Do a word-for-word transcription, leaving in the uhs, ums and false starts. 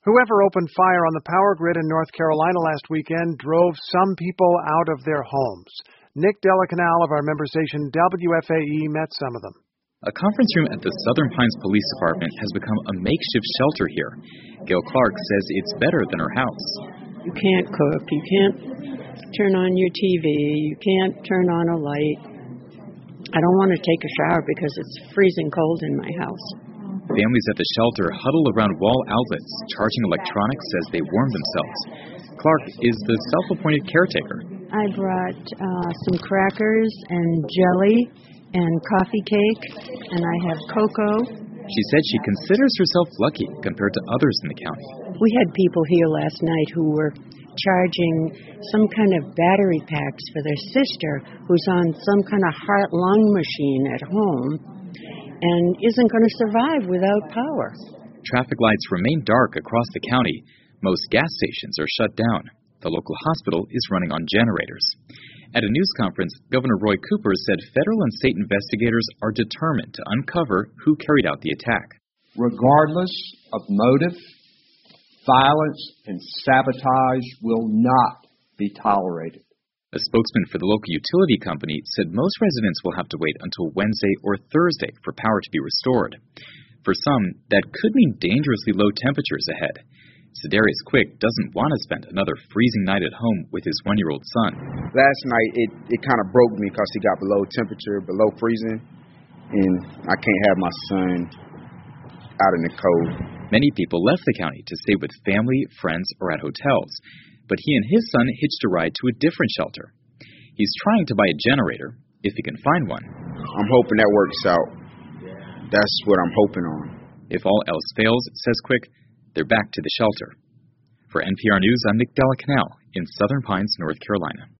Whoever opened fire on the power grid in North Carolina last weekend drove some people out of their homes. Nick Delacanal of our member station W F A E met some of them. A conference room at the Southern Pines Police Department has become a makeshift shelter here. Gail Clark says it's better than her house. You can't cook, you can't turn on your T V, you can't turn on a light. I don't want to take a shower because it's freezing cold in my house. Families at the shelter huddle around wall outlets, charging electronics as they warm themselves. Clark is the self-appointed caretaker. I brought uh, some crackers and jelly and coffee cake, and I have cocoa. She said she considers herself lucky compared to others in the county. We had people here last night who were charging some kind of battery packs for their sister who's on some kind of heart-lung machine at home and isn't going to survive without power. Traffic lights remain dark across the county. Most gas stations are shut down. The local hospital is running on generators. At a news conference, Governor Roy Cooper said federal and state investigators are determined to uncover who carried out the attack. Regardless of motive, violence and sabotage will not be tolerated. A spokesman for the local utility company said most residents will have to wait until Wednesday or Thursday for power to be restored. For some, that could mean dangerously low temperatures ahead. Cedarius Quick doesn't want to spend another freezing night at home with his one-year-old son. Last night, it, it kind of broke me because he got below temperature, below freezing, and I can't have my son out in the cold. Many people left the county to stay with family, friends, or at hotels. But he and his son hitched a ride to a different shelter. He's trying to buy a generator, if he can find one. I'm hoping that works out. That's what I'm hoping on. If all else fails, says Quick, they're back to the shelter. For N P R News, I'm Nick Delacanal in Southern Pines, North Carolina.